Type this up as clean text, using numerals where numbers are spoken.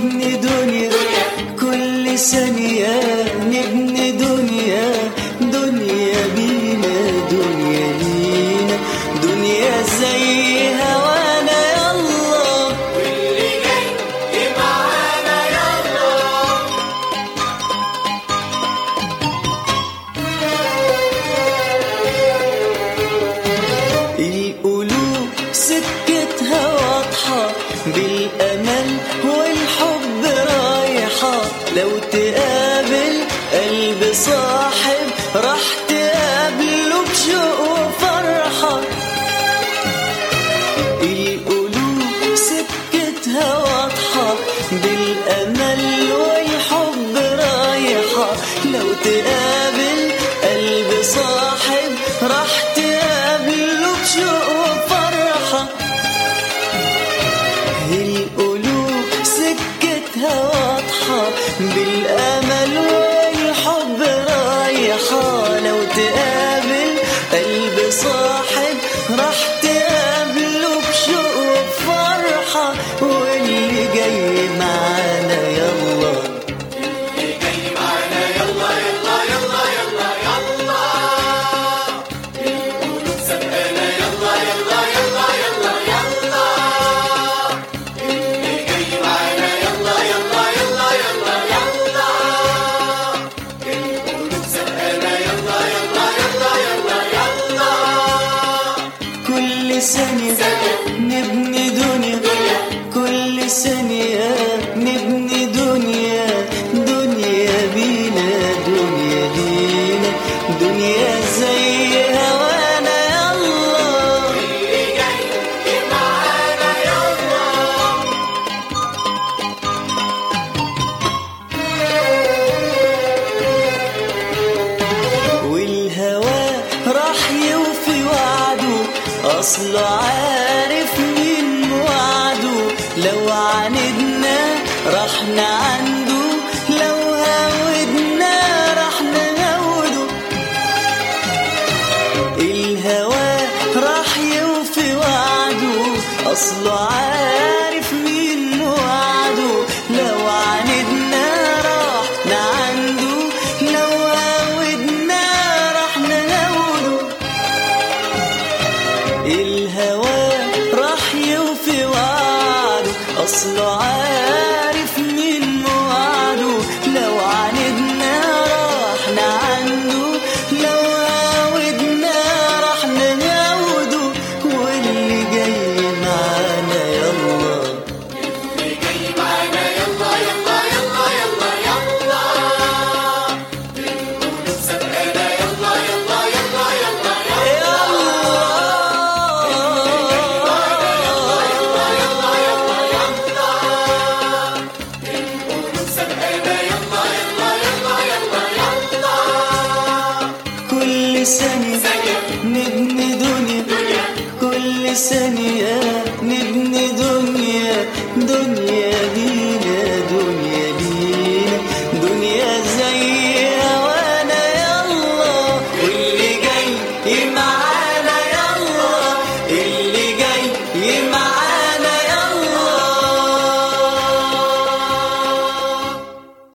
نبني دنيا كل ثانية، نبني دنيا بينا، دنيا لينا، دنيا زي هوانا يلا، واللي جاي معانا يلا. القلوب سكتها واضحة بالأمل والحب رايحة، لو تقابل قلب صاحب راح تقابله بشوق وفرحة. القلوب سكتها واضحة بالأمل والحب رايحة، لو تقابل قلب صاحب راح تقابله بشوق وفرحة. القلوب سكتها واضحة بالأمل والحب رايحة، لو تقابل قلب صاحب راح تقابله بشوق وفرحة. واللي جاي معانا يلا، اللي جاي معانا يلا يلا يلا يلا يلا. القلوب سبقانا يلا يلا يلا يلا يلا. اللي جاي معانا يلا يلا يلا يلا يلا. القلوب سبقانا يلا يلا يلا يلا يلا. كل ثانية نبني دنيا، كل ثانية نبني دنيا بينا، دنيا لينا، دنيا زي هوانا يلا، اللي جاي معانا يلا. والهوى راح يوفي وعده، أصله عارف مين وعده، لو عاندنا راح نعنده، لو هودنا راح نهوده. الهوى راح يوفي وعده، أصله عارف مين وعده، لو عاندنا راح نعنده، لو هودنا راح نهوده. الهوى راح يوفي وعده، أصله عارف مين وعده، لو عاندنا راح نعنده، لو هودنا راح نهوده. واللي جاي معانا يلا، اللي جاي معانا يلا يلا يلا يلا يلا. القلوب سبقانا يلا يلا يلا يلا يلا. القلوب سبقانا يلا يلا يلا يلا يلا. كل ثانية نبني دنيا، كل ثانية